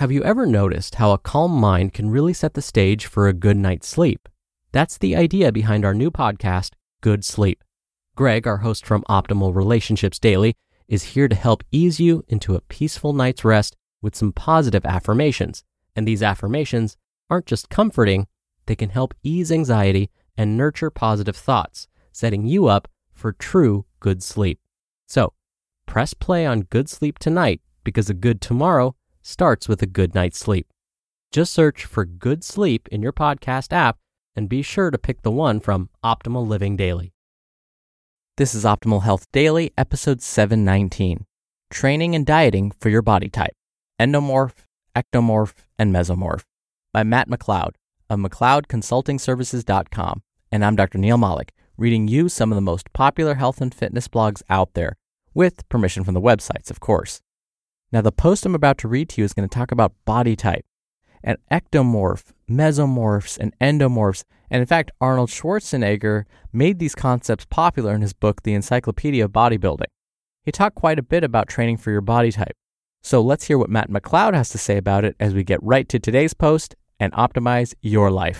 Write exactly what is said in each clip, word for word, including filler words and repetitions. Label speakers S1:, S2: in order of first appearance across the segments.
S1: Have you ever noticed how a calm mind can really set the stage for a good night's sleep? That's the idea behind our new podcast, Good Sleep. Greg, our host from Optimal Relationships Daily, is here to help ease you into a peaceful night's rest with some positive affirmations. And these affirmations aren't just comforting, they can help ease anxiety and nurture positive thoughts, setting you up for true good sleep. So, press play on Good Sleep tonight because a good tomorrow starts with a good night's sleep. Just search for Good Sleep in your podcast app and be sure to pick the one from Optimal Living Daily. This is Optimal Health Daily, episode seven nineteen, Training and Dieting for Your Body Type, Endomorph, Ectomorph, and Mesomorph, by Matt McLeod of McLeod Consulting Services dot com. And I'm Doctor Neil Malik, reading you some of the most popular health and fitness blogs out there, with permission from the websites, of course. Now, the post I'm about to read to you is going to talk about body type, and ectomorph, mesomorphs, and endomorphs. And in fact, Arnold Schwarzenegger made these concepts popular in his book, The Encyclopedia of Bodybuilding. He talked quite a bit about training for your body type. So let's hear what Matt McLeod has to say about it as we get right to today's post and optimize your life.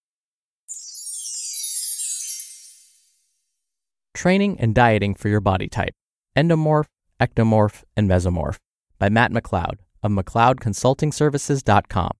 S1: Training and Dieting for Your Body Type, Endomorph, Ectomorph, and Mesomorph, by Matt McLeod of McLeod Consulting Services dot com.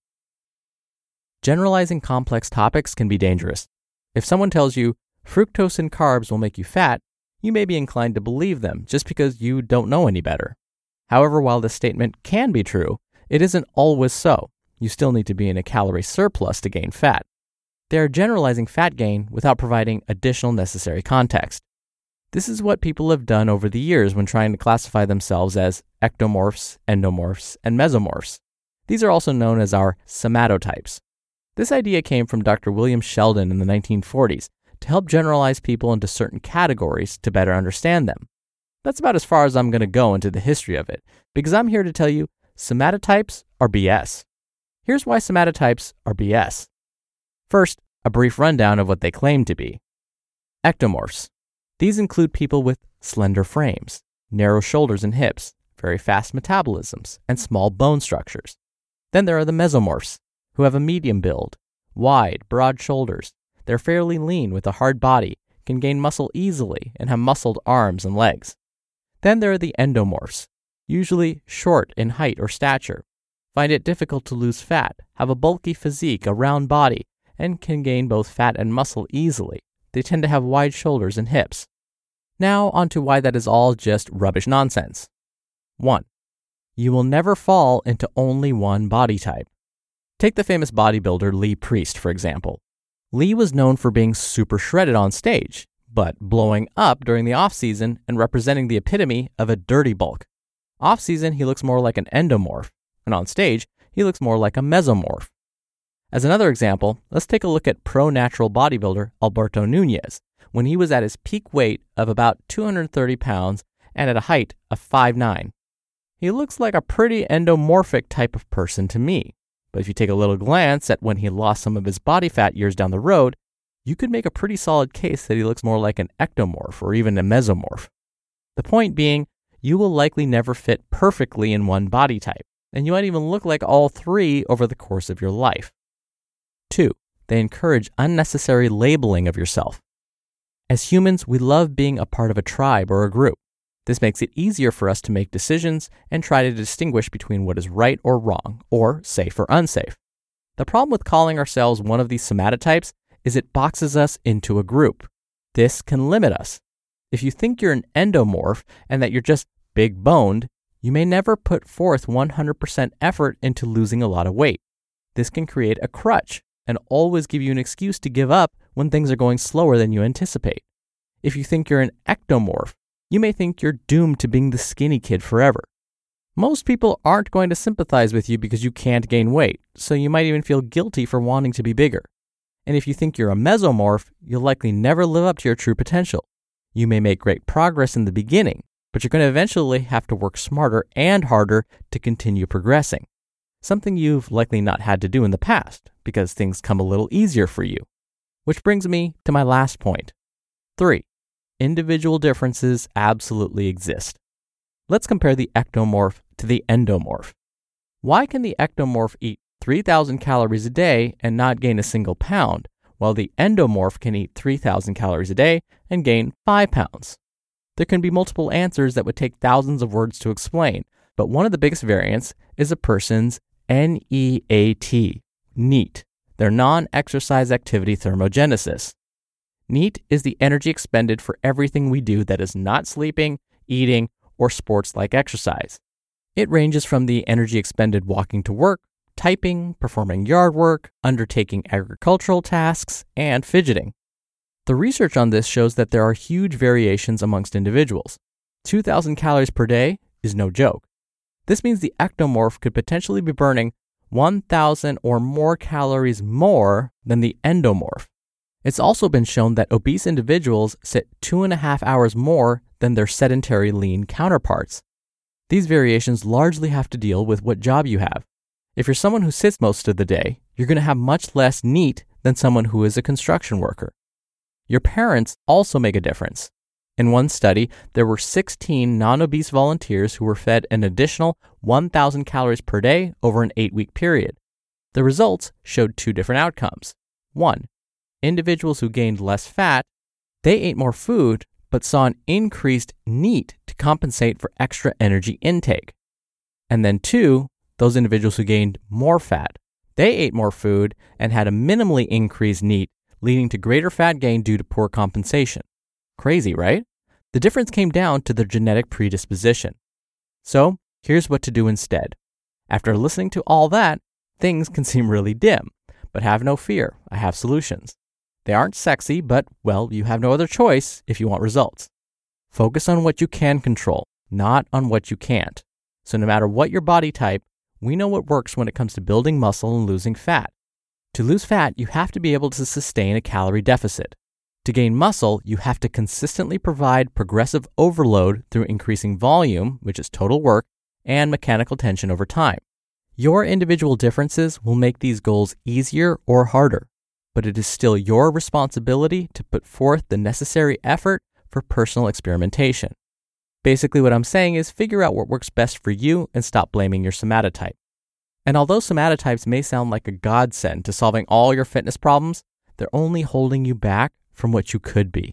S1: Generalizing complex topics can be dangerous. If someone tells you fructose in carbs will make you fat, you may be inclined to believe them just because you don't know any better. However, while this statement can be true, it isn't always so. You still need to be in a calorie surplus to gain fat. They are generalizing fat gain without providing additional necessary context. This is what people have done over the years when trying to classify themselves as ectomorphs, endomorphs, and mesomorphs. These are also known as our somatotypes. This idea came from Doctor William Sheldon in the nineteen forties to help generalize people into certain categories to better understand them. That's about as far as I'm going to go into the history of it, because I'm here to tell you somatotypes are B S. Here's why somatotypes are B S. First, a brief rundown of what they claim to be. Ectomorphs. These include people with slender frames, narrow shoulders and hips, very fast metabolisms, and small bone structures. Then there are the mesomorphs, who have a medium build, wide, broad shoulders. They're fairly lean with a hard body, can gain muscle easily, and have muscled arms and legs. Then there are the endomorphs, usually short in height or stature, find it difficult to lose fat, have a bulky physique, a round body, and can gain both fat and muscle easily. They tend to have wide shoulders and hips. Now on to why that is all just rubbish nonsense. One, you will never fall into only one body type. Take the famous bodybuilder Lee Priest, for example. Lee was known for being super shredded on stage, but blowing up during the off-season and representing the epitome of a dirty bulk. Off-season, he looks more like an endomorph, and on stage, he looks more like a mesomorph. As another example, let's take a look at pro-natural bodybuilder Alberto Nunez when he was at his peak weight of about two hundred thirty pounds and at a height of five foot nine. He looks like a pretty endomorphic type of person to me, but if you take a little glance at when he lost some of his body fat years down the road, you could make a pretty solid case that he looks more like an ectomorph or even a mesomorph. The point being, you will likely never fit perfectly in one body type, and you might even look like all three over the course of your life. Two, they encourage unnecessary labeling of yourself. As humans, we love being a part of a tribe or a group. This makes it easier for us to make decisions and try to distinguish between what is right or wrong, or safe or unsafe. The problem with calling ourselves one of these somatotypes is it boxes us into a group. This can limit us. If you think you're an endomorph and that you're just big-boned, you may never put forth one hundred percent effort into losing a lot of weight. This can create a crutch and always give you an excuse to give up when things are going slower than you anticipate. If you think you're an ectomorph, you may think you're doomed to being the skinny kid forever. Most people aren't going to sympathize with you because you can't gain weight, so you might even feel guilty for wanting to be bigger. And if you think you're a mesomorph, you'll likely never live up to your true potential. You may make great progress in the beginning, but you're going to eventually have to work smarter and harder to continue progressing. Something you've likely not had to do in the past because things come a little easier for you. Which brings me to my last point. Three, individual differences absolutely exist. Let's compare the ectomorph to the endomorph. Why can the ectomorph eat three thousand calories a day and not gain a single pound, while the endomorph can eat three thousand calories a day and gain five pounds? There can be multiple answers that would take thousands of words to explain, but one of the biggest variants is a person's N E A T, NEAT, their non-exercise activity thermogenesis. NEAT is the energy expended for everything we do that is not sleeping, eating, or sports like exercise. It ranges from the energy expended walking to work, typing, performing yard work, undertaking agricultural tasks, and fidgeting. The research on this shows that there are huge variations amongst individuals. two thousand calories per day is no joke. This means the ectomorph could potentially be burning one thousand or more calories more than the endomorph. It's also been shown that obese individuals sit two and a half hours more than their sedentary lean counterparts. These variations largely have to deal with what job you have. If you're someone who sits most of the day, you're going to have much less NEAT than someone who is a construction worker. Your parents also make a difference. In one study, there were sixteen non-obese volunteers who were fed an additional one thousand calories per day over an eight-week period. The results showed two different outcomes. One, individuals who gained less fat, they ate more food, but saw an increased NEAT to compensate for extra energy intake. And then two, those individuals who gained more fat, they ate more food and had a minimally increased NEAT, leading to greater fat gain due to poor compensation. Crazy, right? The difference came down to their genetic predisposition. So, here's what to do instead. After listening to all that, things can seem really dim, but have no fear, I have solutions. They aren't sexy, but, well, you have no other choice if you want results. Focus on what you can control, not on what you can't. So no matter what your body type, we know what works when it comes to building muscle and losing fat. To lose fat, you have to be able to sustain a calorie deficit. To gain muscle, you have to consistently provide progressive overload through increasing volume, which is total work, and mechanical tension over time. Your individual differences will make these goals easier or harder, but it is still your responsibility to put forth the necessary effort for personal experimentation. Basically, what I'm saying is figure out what works best for you and stop blaming your somatotype. And although somatotypes may sound like a godsend to solving all your fitness problems, they're only holding you back from what you could be.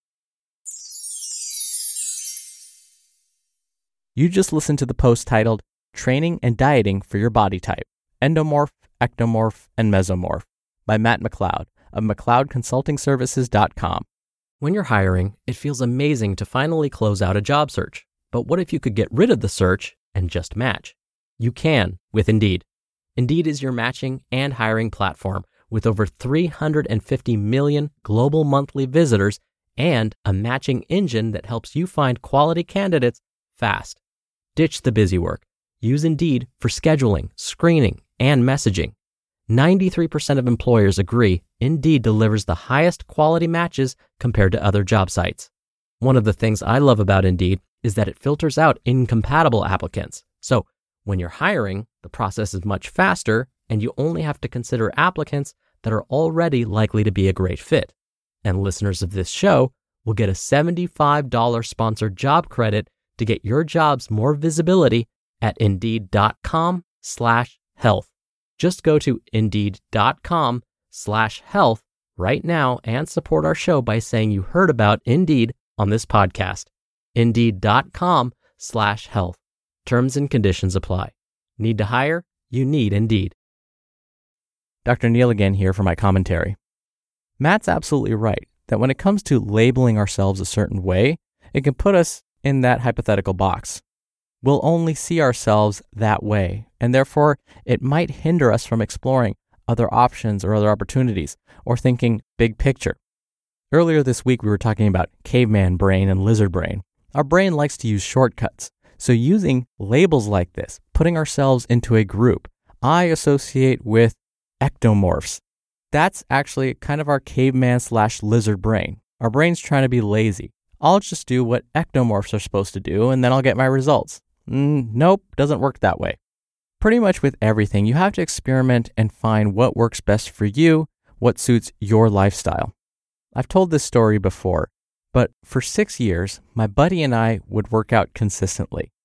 S1: You just listened to the post titled Training and Dieting for Your Body Type, Endomorph, Ectomorph, and Mesomorph by Matt McLeod of McLeod Consulting Services dot com. When you're hiring, it feels amazing to finally close out a job search. But what if you could get rid of the search and just match? You can with Indeed. Indeed is your matching and hiring platform with over three hundred fifty million global monthly visitors and a matching engine that helps you find quality candidates fast. Ditch the busy work. Use Indeed for scheduling, screening, and messaging. ninety-three percent of employers agree Indeed delivers the highest quality matches compared to other job sites. One of the things I love about Indeed is that it filters out incompatible applicants. So when you're hiring, the process is much faster and you only have to consider applicants that are already likely to be a great fit. And listeners of this show will get a seventy-five dollars sponsored job credit to get your jobs more visibility at indeed.com slash health. Just go to indeed.com slash health right now and support our show by saying you heard about Indeed on this podcast. Indeed.com slash health. Terms and conditions apply. Need to hire? You need Indeed. Doctor Neal again here for my commentary. Matt's absolutely right that when it comes to labeling ourselves a certain way, it can put us in that hypothetical box. We'll only see ourselves that way, and therefore it might hinder us from exploring other options or other opportunities, or thinking big picture. Earlier this week, we were talking about caveman brain and lizard brain. Our brain likes to use shortcuts, so using labels like this, putting ourselves into a group, I associate with ectomorphs. That's actually kind of our caveman slash lizard brain. Our brain's trying to be lazy. I'll just do what ectomorphs are supposed to do, and then I'll get my results. Mm, nope, doesn't work that way. Pretty much with everything, you have to experiment and find what works best for you, what suits your lifestyle. I've told this story before, but for six years, my buddy and I would work out consistently.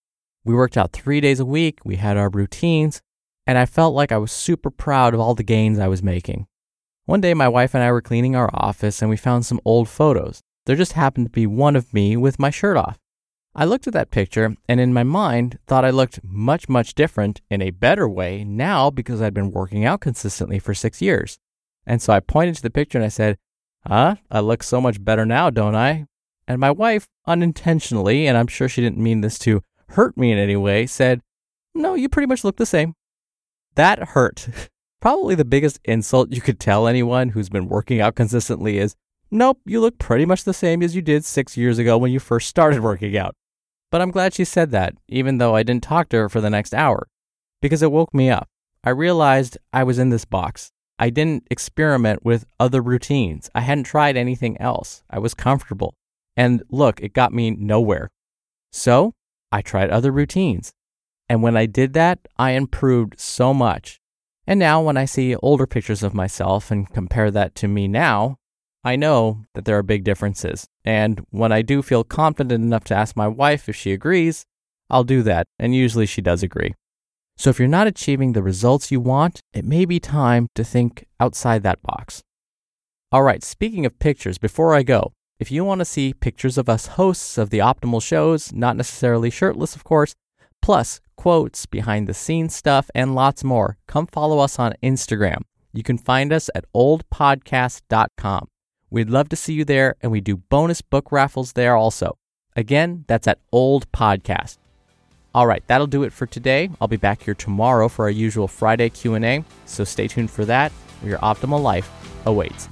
S1: We worked out three days a week, we had our routines, and I felt like I was super proud of all the gains I was making. One day, my wife and I were cleaning our office and we found some old photos. There just happened to be one of me with my shirt off. I looked at that picture and in my mind thought I looked much, much different in a better way now because I'd been working out consistently for six years. And so I pointed to the picture and I said, huh, I look so much better now, don't I? And my wife, unintentionally, and I'm sure she didn't mean this to hurt me in any way, said, no, you pretty much look the same. That hurt. Probably the biggest insult you could tell anyone who's been working out consistently is, nope, you look pretty much the same as you did six years ago when you first started working out. But I'm glad she said that, even though I didn't talk to her for the next hour, because it woke me up. I realized I was in this box. I didn't experiment with other routines. I hadn't tried anything else. I was comfortable. And look, it got me nowhere. So I tried other routines. And when I did that, I improved so much. And now when I see older pictures of myself and compare that to me now, I know that there are big differences. And when I do feel confident enough to ask my wife if she agrees, I'll do that. And usually she does agree. So if you're not achieving the results you want, it may be time to think outside that box. All right, speaking of pictures, before I go, if you want to see pictures of us hosts of the Optimal shows, not necessarily shirtless, of course, plus quotes, behind the scenes stuff, and lots more, come follow us on Instagram. You can find us at old podcast dot com. We'd love to see you there, and we do bonus book raffles there also. Again, that's at Old Podcast. All right, that'll do it for today. I'll be back here tomorrow for our usual Friday Q and A, so stay tuned for that, where your optimal life awaits.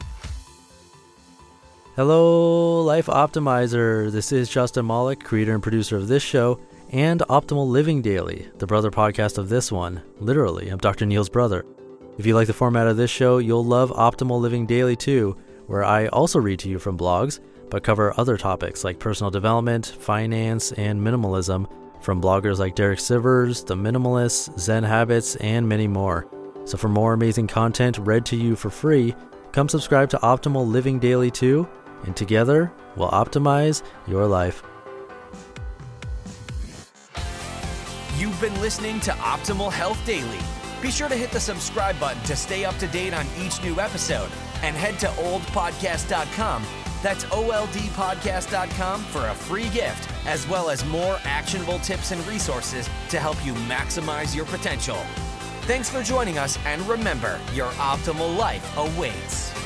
S2: Hello, Life Optimizer. This is Justin Malik, creator and producer of this show, and Optimal Living Daily, the brother podcast of this one. Literally, I'm Doctor Neil's brother. If you like the format of this show, you'll love Optimal Living Daily too, where I also read to you from blogs, but cover other topics like personal development, finance, and minimalism from bloggers like Derek Sivers, The Minimalists, Zen Habits, and many more. So for more amazing content read to you for free, come subscribe to Optimal Living Daily too, and together we'll optimize your life.
S3: You've been listening to Optimal Health Daily. Be sure to hit the subscribe button to stay up to date on each new episode, and head to old podcast dot com. That's O L D podcast dot com for a free gift, as well as more actionable tips and resources to help you maximize your potential. Thanks for joining us, and remember, your optimal life awaits.